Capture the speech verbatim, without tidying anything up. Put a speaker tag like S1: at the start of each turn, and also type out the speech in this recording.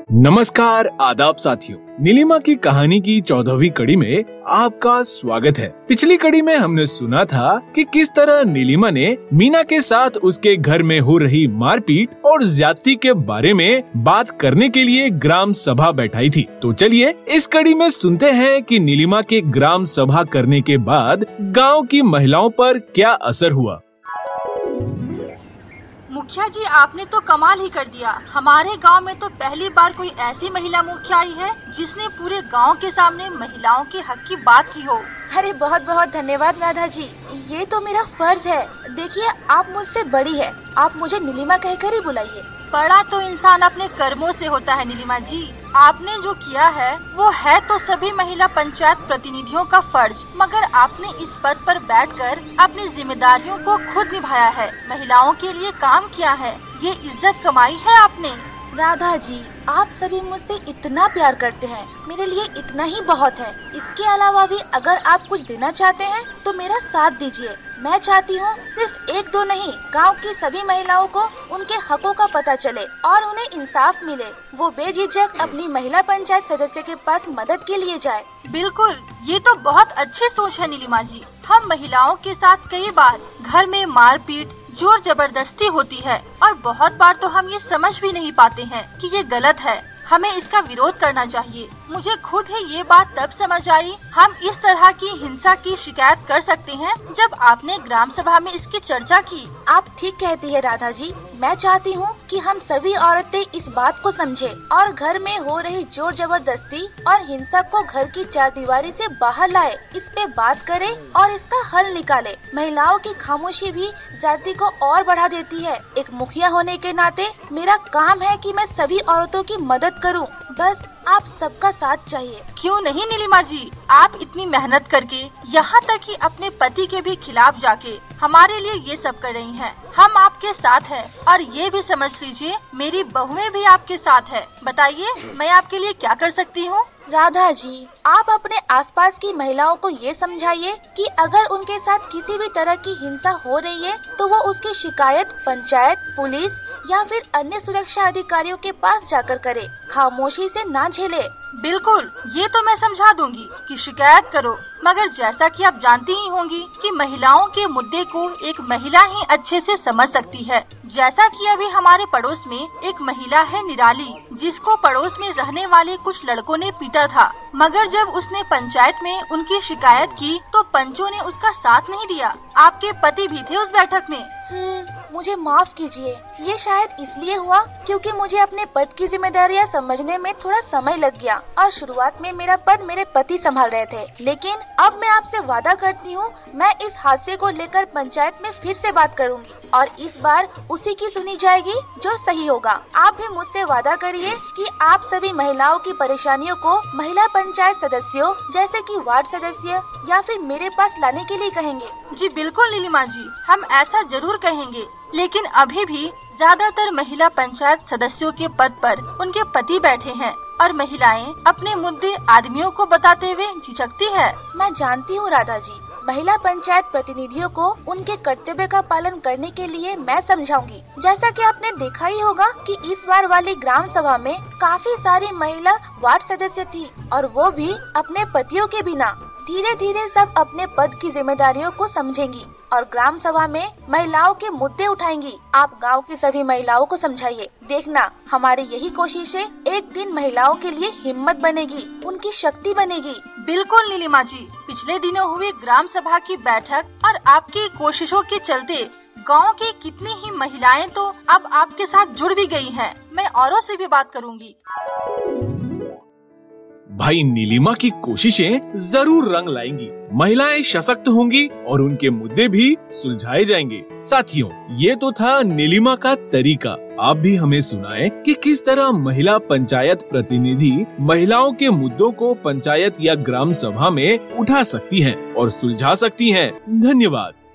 S1: नमस्कार, आदाब साथियों। नीलिमा की कहानी की चौदहवीं कड़ी में आपका स्वागत है। पिछली कड़ी में हमने सुना था कि किस तरह नीलिमा ने मीना के साथ उसके घर में हो रही मारपीट और ज्यादती के बारे में बात करने के लिए ग्राम सभा बैठाई थी। तो चलिए इस कड़ी में सुनते हैं कि नीलिमा के ग्राम सभा करने के बाद गाँव की महिलाओं पर क्या असर हुआ।
S2: मुखिया जी, आपने तो कमाल ही कर दिया। हमारे गांव में तो पहली बार कोई ऐसी महिला मुखिया आई है जिसने पूरे गांव के सामने महिलाओं के हक की बात की हो।
S3: अरे बहुत बहुत धन्यवाद राधा जी, ये तो मेरा फर्ज है। देखिए, आप मुझसे बड़ी है, आप मुझे नीलिमा कहकर ही बुलाइए।
S2: बड़ा तो इंसान अपने कर्मों से होता है नीलिमा जी। आपने जो किया है वो है तो सभी महिला पंचायत प्रतिनिधियों का फर्ज, मगर आपने इस पद पर बैठकर अपनी जिम्मेदारियों को खुद निभाया है, महिलाओं के लिए काम किया है, ये इज्जत कमाई है आपने।
S3: राधा जी, आप सभी मुझसे इतना प्यार करते हैं, मेरे लिए इतना ही बहुत है। इसके अलावा भी अगर आप कुछ देना चाहते हैं तो मेरा साथ दीजिए। मैं चाहती हूँ सिर्फ एक दो नहीं, गांव की सभी महिलाओं को उनके हकों का पता चले और उन्हें इंसाफ मिले। वो बेझिझक अपनी महिला पंचायत सदस्य के पास मदद के लिए जाए।
S2: बिल्कुल, ये तो बहुत अच्छी सोच है नीलिमा जी। हम महिलाओं के साथ कई बार घर में मारपीट, जोर जबरदस्ती होती है और बहुत बार तो हम ये समझ भी नहीं पाते हैं कि ये गलत है, हमें इसका विरोध करना चाहिए। मुझे खुद ही ये बात तब समझ आई। हम इस तरह की हिंसा की शिकायत कर सकते हैं जब आपने ग्राम सभा में इसकी चर्चा की।
S3: आप ठीक कहती है राधा जी। मैं चाहती हूँ कि हम सभी औरतें इस बात को समझें और घर में हो रही जोर जबरदस्ती और हिंसा को घर की चारदीवारी से बाहर लाए, इस पे बात करें और इसका हल निकाले। महिलाओं की खामोशी भी जाति को और बढ़ा देती है। एक मुखिया होने के नाते मेरा काम है कि मैं सभी औरतों की मदद करूं। बस आप सबका साथ चाहिए।
S2: क्यों नहीं नीलिमा जी, आप इतनी मेहनत करके यहाँ तक कि अपने पति के भी खिलाफ जाके हमारे लिए ये सब कर रही हैं। हम आपके साथ हैं और ये भी समझ लीजिए मेरी बहुएं भी आपके साथ है। बताइए, मैं आपके लिए क्या कर सकती हूँ?
S3: राधा जी, आप अपने आसपास की महिलाओं को ये समझाइए कि अगर उनके साथ किसी भी तरह की हिंसा हो रही है तो वो उसकी शिकायत पंचायत, पुलिस या फिर अन्य सुरक्षा अधिकारियों के पास जाकर करे, खामोशी से ना झेले।
S2: बिल्कुल, ये तो मैं समझा दूंगी कि शिकायत करो, मगर जैसा कि आप जानती ही होंगी कि महिलाओं के मुद्दे को एक महिला ही अच्छे से समझ सकती है। जैसा कि अभी हमारे पड़ोस में एक महिला है निराली, जिसको पड़ोस में रहने वाले कुछ लड़कों ने पीटा था, मगर जब उसने पंचायत में उनकी शिकायत की तो पंचों ने उसका साथ नहीं दिया। आपके पति भी थे उस बैठक में।
S3: मुझे माफ कीजिए, ये शायद इसलिए हुआ क्योंकि मुझे अपने पद की जिम्मेदारियां समझने में थोड़ा समय लग गया और शुरुआत में मेरा पद मेरे पति संभाल रहे थे। लेकिन अब मैं आपसे वादा करती हूँ, मैं इस हादसे को लेकर पंचायत में फिर से बात करूँगी और इस बार उसी की सुनी जाएगी जो सही होगा। आप भी मुझसे वादा करिए कि आप सभी महिलाओं की परेशानियों को महिला पंचायत सदस्यों जैसे कि वार्ड सदस्य या फिर मेरे पास लाने के लिए कहेंगे।
S2: जी बिल्कुल नीलिमा जी, हम ऐसा जरूर कहेंगे। लेकिन अभी भी ज्यादातर महिला पंचायत सदस्यों के पद पर उनके पति बैठे हैं और महिलाएं अपने मुद्दे आदमियों को बताते हुए झिझकती है।
S3: मैं जानती हूँ राधा जी, महिला पंचायत प्रतिनिधियों को उनके कर्तव्य का पालन करने के लिए मैं समझाऊंगी। जैसा कि आपने देखा ही होगा कि इस बार वाली ग्राम सभा में काफी सारी महिला वार्ड सदस्य थी और वो भी अपने पतियों के बिना। धीरे धीरे सब अपने पद की जिम्मेदारियों को समझेंगी और ग्राम सभा में महिलाओं के मुद्दे उठाएंगी। आप गांव की सभी महिलाओं को समझाइए। देखना, हमारी यही कोशिशें एक दिन महिलाओं के लिए हिम्मत बनेगी, उनकी शक्ति बनेगी।
S2: बिल्कुल नीलिमा जी, पिछले दिनों हुई ग्राम सभा की बैठक और आपकी कोशिशों के चलते गांव की कितनी ही महिलाएं तो अब आपके साथ जुड़ भी गई हैं। मैं औरों से भी बात करूंगी।
S1: भाई, नीलिमा की कोशिशें जरूर रंग लाएंगी, महिलाएं सशक्त होंगी और उनके मुद्दे भी सुलझाए जाएंगे। साथियों, ये तो था नीलिमा का तरीका। आप भी हमें सुनाएं कि किस तरह महिला पंचायत प्रतिनिधि महिलाओं के मुद्दों को पंचायत या ग्राम सभा में उठा सकती हैं और सुलझा सकती हैं। धन्यवाद।